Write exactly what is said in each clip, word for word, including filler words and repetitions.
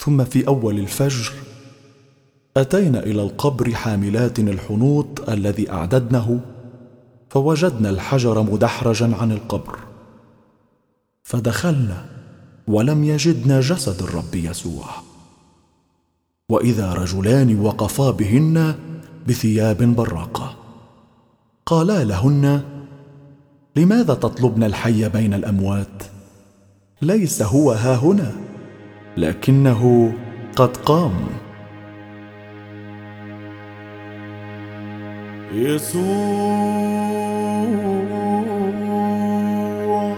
ثم في أول الفجر أتينا إلى القبر حاملات الحنوط الذي أعددنه، فوجدنا الحجر مدحرجا عن القبر، فدخلنا ولم يجدنا جسد الرب يسوع، وإذا رجلان وقفا بهن بثياب براقة، قالا لهن: لماذا تطلبن الحي بين الأموات؟ ليس هو ها هنا، لكنه قد قام. يسوع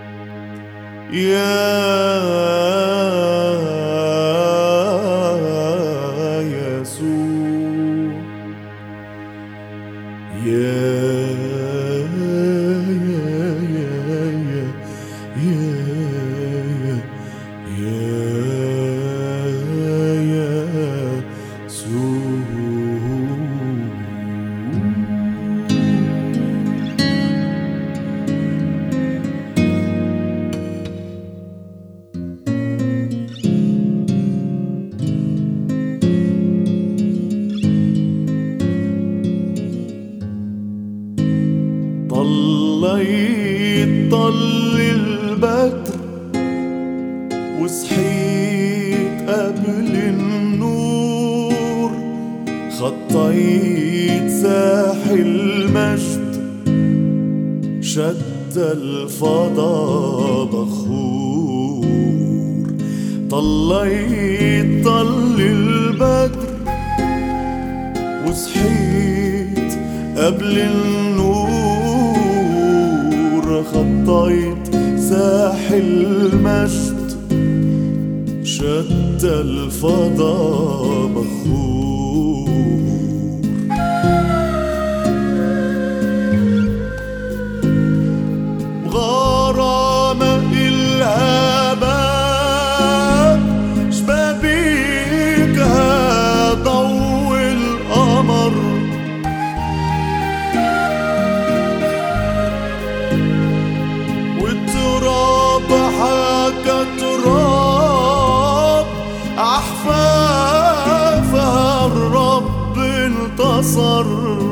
يا يسوع يا طليت طل البدر وصحيت قبل النور، خطيت ساحل مجد شد الفضا بخور. طليت طل البدر وصحيت قبل النور، خطيت ساحل مجد شد الفضا بخور. غرامة الهباب شبابيكها ضوء القمر، والتراب حكى تراب أحفافها الرب انتصر.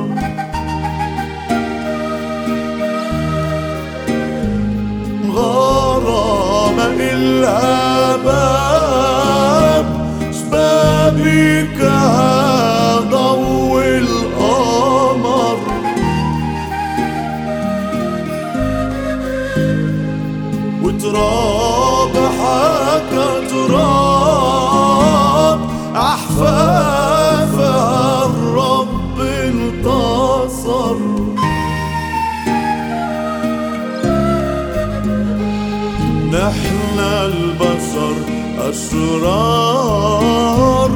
غرامة الهباب شبابيكها ضوء القمر، وتراب حكى تراب أحفافها الرب انتصر. نحن البشر أشرار،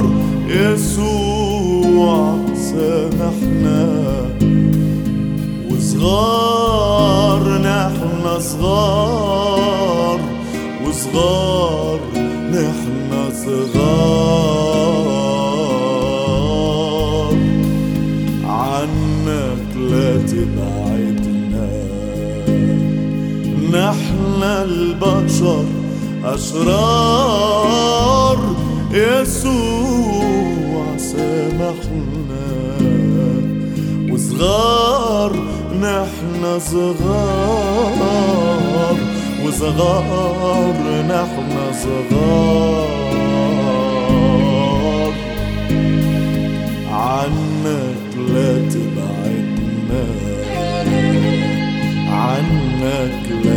يسوع سامحنا، وصغار نحن صغار، وصغار نحن صغار. عنك لا تبعدنا، نحن البشر أشرار، يسوع سامحنا، وصغار نحن صغار، وصغار نحن صغار. عنك لا تبعدنا، عنك لا